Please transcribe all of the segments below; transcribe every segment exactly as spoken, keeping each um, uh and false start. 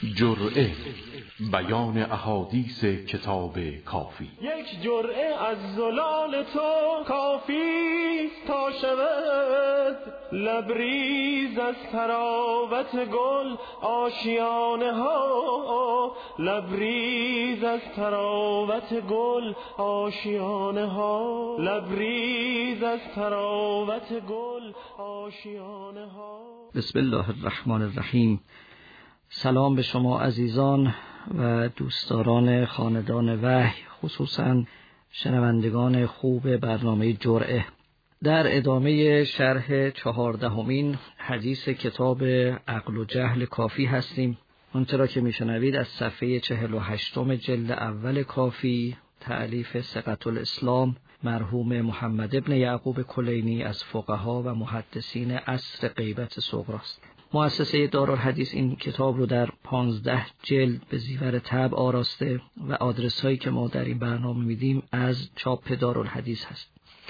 جرعه بیان احادیث کتاب کافی. یک جرعه از زلال تو کافی تا شود لبریز از تراوت گل آشیانه ها، لبریز از تراوت گل آشیانه ها، لبریز از تراوت گل آشیانه ها. بسم الله الرحمن الرحیم. سلام به شما عزیزان و دوستداران خاندان وحی، خصوصا شنوندگان خوب برنامه جرعه. در ادامه شرح چهاردهمین حدیث کتاب عقل و جهل کافی هستیم. اونطور را که میشنوید از صفحه چهل و هشتم جلد اول کافی، تألیف ثقة الاسلام مرحوم محمد ابن یعقوب کلینی از فقها و محدثین عصر غیبت صغری است. مؤسسه دارالحدیث این کتاب رو در پانزده جلد به زیور طبع آراسته و آدرس هایی که ما در این برنامه میدیم از چاپ دارالحدیث هست.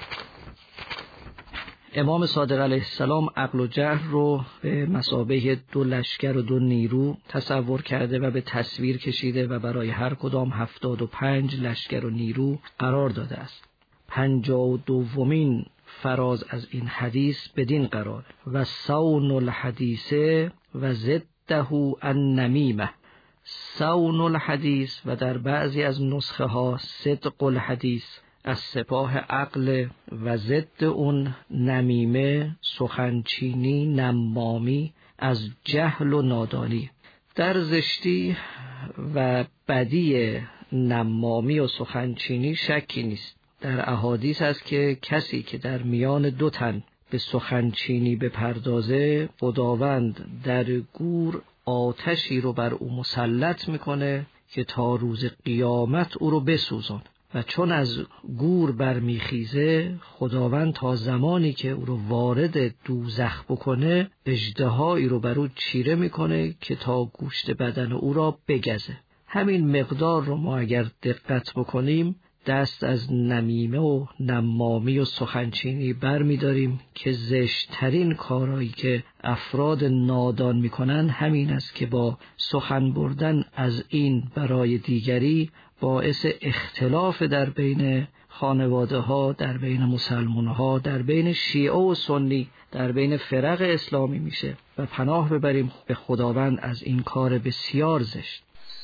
امام صادق علیه السلام عقل و جهل رو به مثابه دو لشکر و دو نیرو تصور کرده و به تصویر کشیده و برای هر کدام هفتاد و پنج لشکر و نیرو قرار داده است. پنجاه و دومین فراز از این حدیث بدین قرار: و صون الحدیث و ضده النمیمه. صون الحدیث و در بعضی از نسخه ها صدق الحدیث از سپاه عقل و ضد اون نمیمه، سخنچینی، نمامی از جهل و نادانی. در زشتی و بدی نمامی و سخنچینی شکی نیست. در احادیث است که کسی که در میان دو تن به سخنچینی بپردازه، خداوند در گور آتشی رو بر او مسلط میکنه که تا روز قیامت او رو بسوزان و چون از گور برمیخیزه، خداوند تا زمانی که او رو وارد دوزخ بکنه اژدهایی رو بر او چیره میکنه که تا گوشت بدن او را بگزه. همین مقدار رو ما اگر دقت بکنیم دست از نمیمه و نمامی و سخنچینی بر می داریم که زشترین کارهایی که افراد نادان می کنن همین است که با سخن بردن از این برای دیگری باعث اختلاف در بین خانواده ها، در بین مسلمان ها، در بین شیعه و سنی، در بین فرق اسلامی میشه و پناه ببریم به خداوند از این کار بسیار زشت.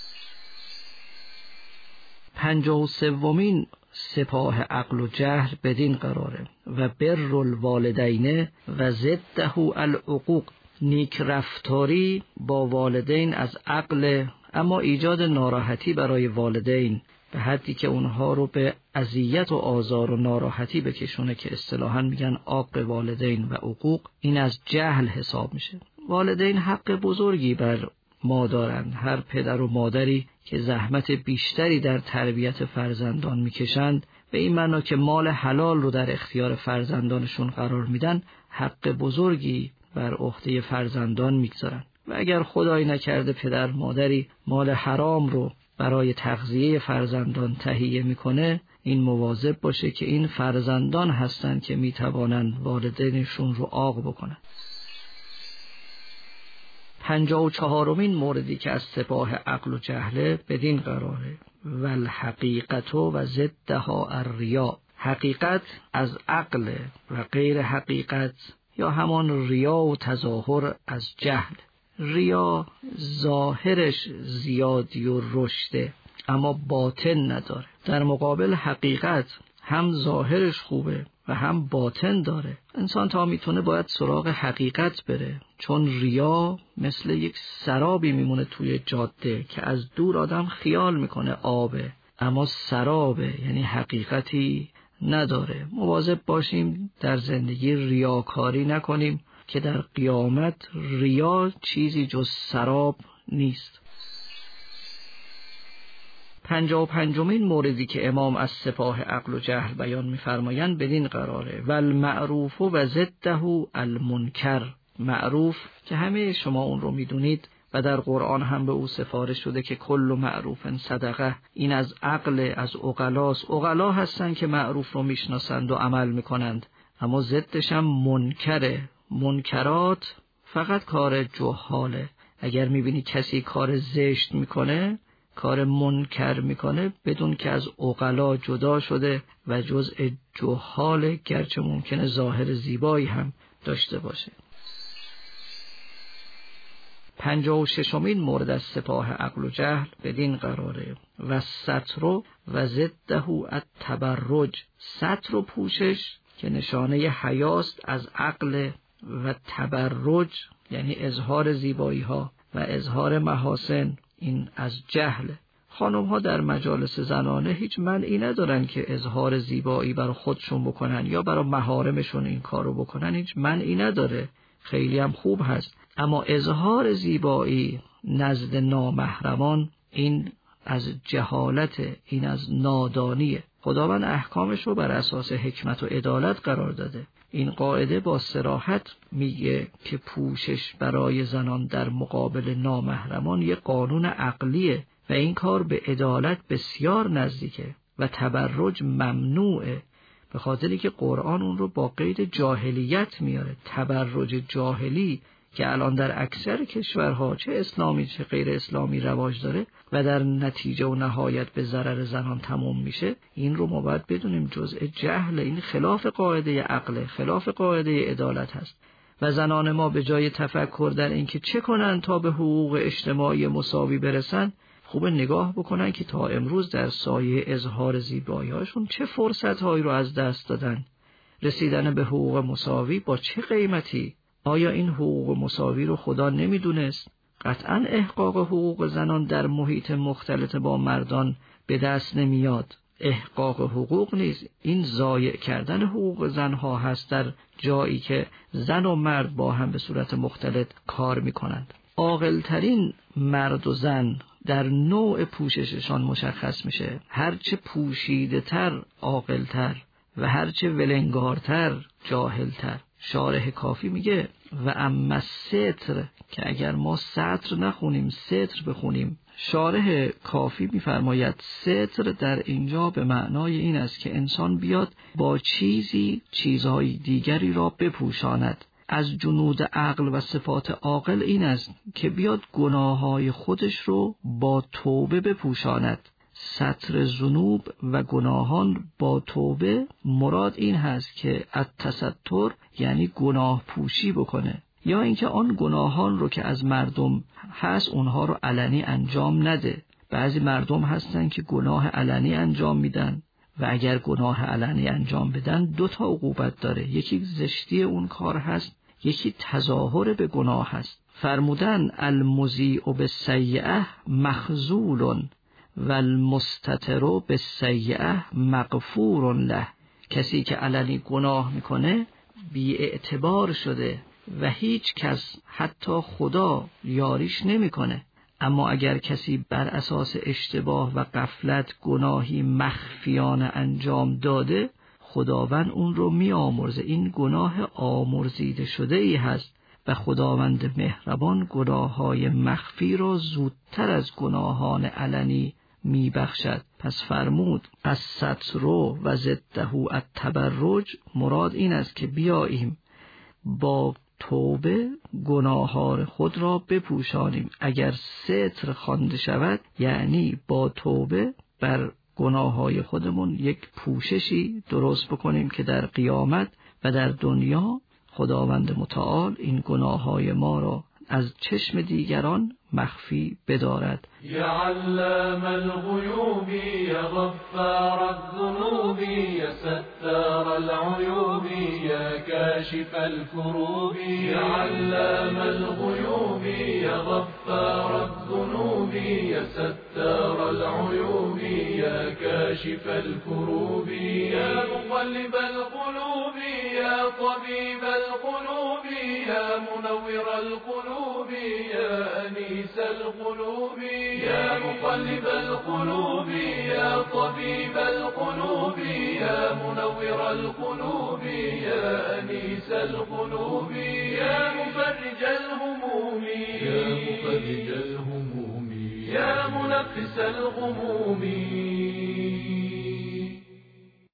پنجاه و سومین سپاه عقل و جهل بدین قراره: و بر الوالدین و ضده العقوق. نیک رفتاری با والدین از عقل، اما ایجاد ناراحتی برای والدین به حدی که اونها رو به اذیت و آزار و ناراحتی بکشونه که اصطلاحاً میگن عاق والدین و عقوق، این از جهل حساب میشه. والدین حق بزرگی بر ما دارند. هر پدر و مادری که زحمت بیشتری در تربیت فرزندان میکشند، به این معنا که مال حلال رو در اختیار فرزندانشون قرار میدن، حق بزرگی بر عهده فرزندان میگذارن. و اگر خدای نکرده پدر مادری مال حرام رو برای تغذیه فرزندان تهیه میکنه، این مواظب باشه که این فرزندان هستن که میتوانند والدینشون رو عاق بکنن. پنجاه و چهارمین موردی که از سپاه عقل و جهل بدین قراره: و الحقیقت و ضدها الریا. حقیقت از عقل و غیر حقیقت یا همان ریا و تظاهر از جهل. ریا ظاهرش زیادی و رشده اما باطن نداره. در مقابل حقیقت هم ظاهرش خوبه و هم باطن داره. انسان تا میتونه باید سراغ حقیقت بره، چون ریا مثل یک سرابی میمونه توی جاده که از دور آدم خیال میکنه آبه، اما سرابه، یعنی حقیقتی نداره. مواظب باشیم در زندگی ریاکاری نکنیم که در قیامت ریا چیزی جز سراب نیست. پنجاه و پنجمین موردی که امام از سپاه عقل و جهل بیان می‌فرمایند بدین قراره: و المعروف و ضده المنکر. معروف که همه شما اون رو میدونید و در قرآن هم به او سفارش شده که کل معروف صدقه. این از عقل، از عقلاست. عقلا هستن که معروف رو میشناسند و عمل میکنند، اما ضدش هم منکره. منکرات فقط کار جهاله. اگر میبینی کسی کار زشت میکنه، کار منکر میکنه، بدون که از عقلا جدا شده و جزء جهال، گرچه ممکنه ظاهر زیبایی هم داشته باشه. پنجاه و ششمین مورد از سپاه عقل و جهل بدین قراره: و ستر و ضده التبرج. ستر و پوشش که نشانه حیاست از عقل، و تبرج یعنی اظهار زیبایی ها و اظهار محاسن، این از جهل. خانم ها در مجالس زنانه هیچ منعی ندارن که اظهار زیبایی برای خودشون بکنن یا برای محارمشون این کارو بکنن، هیچ منعی نداره، خیلی هم خوب هست. اما اظهار زیبایی نزد نامحرمان این از جهالت، این از نادانیه. خداوند احکامش رو بر اساس حکمت و عدالت قرار داده. این قاعده با صراحت میگه که پوشش برای زنان در مقابل نامحرمان یک قانون عقلیه و این کار به عدالت بسیار نزدیکه و تبرج ممنوعه، به خاطری که قرآن اون رو با قید جاهلیت میاره. تبرج جاهلی که الان در اکثر کشورها چه اسلامی چه غیر اسلامی رواج داره و در نتیجه و نهایت به ضرر زنان تمام میشه، این رو ما باید بدونیم جزء جهل، این خلاف قاعده عقل، خلاف قاعده عدالت هست. و زنان ما به جای تفکر در این که چه کنن تا به حقوق اجتماعی مساوی برسن، خوب نگاه بکنن که تا امروز در سایه اظهار زیبایی‌هاشون چه فرصت‌هایی رو از دست دادن. رسیدن به حقوق مساوی با چه قیمتی؟ آیا این حقوق مساوی رو خدا نمیدونست؟ قطعاً احقاق حقوق زنان در محیط مختلط با مردان به دست نمیاد. احقاق حقوق نیست، این ضایع کردن حقوق زنها هست در جایی که زن و مرد با هم به صورت مختلط کار میکنند. عاقل‌ترین مرد و زن در نوع پوشششان مشخص میشه. هرچه پوشیده تر عاقل‌تر و هرچه ولنگارتر جاهلتر. شارح کافی میگه و اما ستر، که اگر ما ستر نخونیم ستر بخونیم، شارح کافی میفرماید ستر در اینجا به معنای این است که انسان بیاد با چیزی چیزهای دیگری را بپوشاند. از جنود عقل و صفات عاقل این است که بیاد گناههای خودش رو با توبه بپوشاند. ستر ذنوب و گناهان با توبه مراد این هست که التستر یعنی گناه پوشی بکنه، یا اینکه آن گناهان رو که از مردم هست اونها رو علنی انجام نده. بعضی مردم هستن که گناه علنی انجام میدن و اگر گناه علنی انجام بدن دو تا عقوبت داره، یکی زشتی اون کار هست، یکی تظاهر به گناه هست. فرمودن المضیء بالسیئه مخذول و المستتر بالسیئه مغفور له. کسی که علنی گناه میکنه بی اعتبار شده و هیچ کس حتی خدا یاریش نمیکنه. اما اگر کسی بر اساس اشتباه و غفلت گناهی مخفیانه انجام داده، خداوند اون رو می آمرزه. این گناه آمرزیده شده ای هست و خداوند مهربان گناههای مخفی را زودتر از گناهان علنی می بخشد. پس فرمود از ستر و ضده التبرج، مراد این است که بیاییم با توبه گناهان خود را بپوشانیم. اگر ستر خوانده شود یعنی با توبه بر گناههای خودمون یک پوششی درست بکنیم که در قیامت و در دنیا خداوند متعال این گناههای ما را از چشم دیگران مخفی بدارد. یا علام الغیوب یا غفار الذنوب یا ستار العیوب یا کاشف الکروب. یا علام الغیوب یا غفار الذنوب یا ستار العیوب یا کاشف الکروب. یا مقلب القلوب یا طبیب القلوب یا منور القلوب یا انیس القلوب. يا مقلب القلوب يا طبيب القلوب يا منور القلوب يا أنيس القلوب يا مفرج الهموم يا مفرج الهموم يا منفس الغموم